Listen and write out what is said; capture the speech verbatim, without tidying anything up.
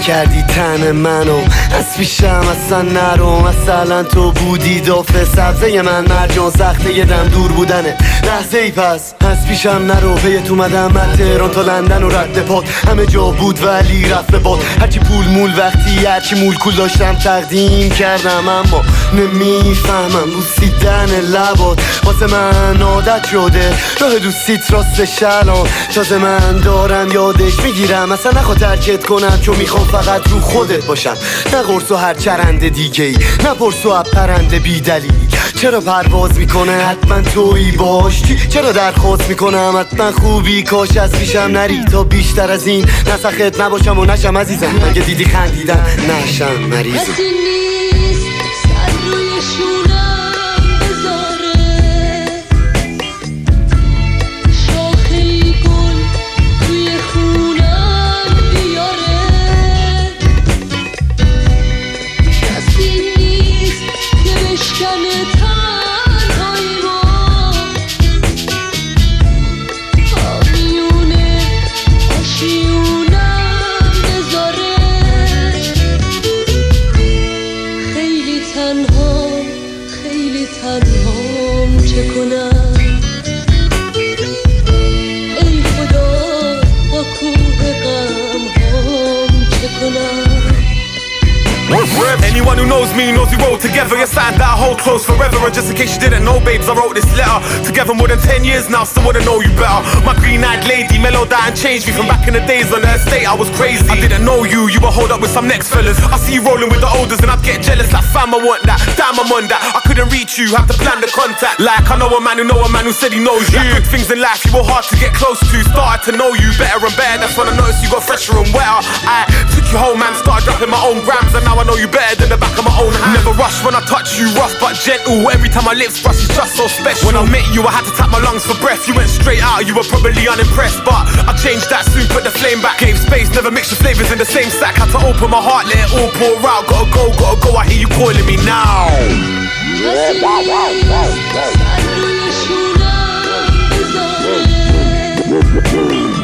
کردی تن منو از پیشم اصلا نرو. مثلا تو بودی دافه سبزه من مرجان سخته یه دم دور بودنه لحظه ای پس از پیشم نرو. پیت اومدم من تهران تا لندن و رد پات همه جا بود ولی رفت به باد. هرچی پول مول وقتی هرچی مول کول داشتم تقدیم کردم اما نمیفهمم بوسیدن لبات واسه من عادت شده. راه دوستیت راستش الان تازه من دارم یادش میگیرم. اصلا نخواه ترکت کنم چون میخوام فقط رو خودت باشم. نه قرص و هر چرنده دیگه ای نه پرس و اب پرنده بی دلیل. چرا پرواز میکنه حتما تویی باشی. چرا درخواست میکنم حتما خوبی کاش از پیشم نری تا بیشتر از این نسخت نباشم و نشم عزیزم. اگه دیدی خندیدن نشم مریضم. کسی نیست سر روی شونم بذاره شاخه گل توی خونم بیاره. کسی نیست که بشکنه تنهایی ما آمیونه آشیونم بذاره. خیلی تنها خیلی تنهام چه کنم ای خدا با کوه غم هام چه کنم. Anyone who knows me knows we roll together. You're something that I hold close forever. And just in case you didn't know, babes, I wrote this letter together more than ten years now, still wanna know you better. My green-eyed lady mellowed down and changed me from back in the days on the estate. I was crazy, I didn't know you, you were hold up with some next fellas. I see you rolling with the olders and I'd get jealous like fam, I want that, damn I'm on that. I couldn't reach you, have to plan the contact. Like I know a man who know a man who said he knows you. Like good things in life you were hard to get close to. Started to know you better and better, that's when I noticed you got fresher and wetter. I took you home man, started dropping my own grams. And now I know you better than the back of my own hand. Never rush when I touch you, rough but gentle. Every time my lips brush, it's just so special. When I met you, I had to tap my lungs for breath. You went straight out, you were probably unimpressed. But I changed that soon, put the flame back. Gave space, never mix your flavors in the same sack. Had to open my heart, let it all pour out. Gotta go, gotta go, I hear you calling me now. کسی نیست سر روی شونم بذاره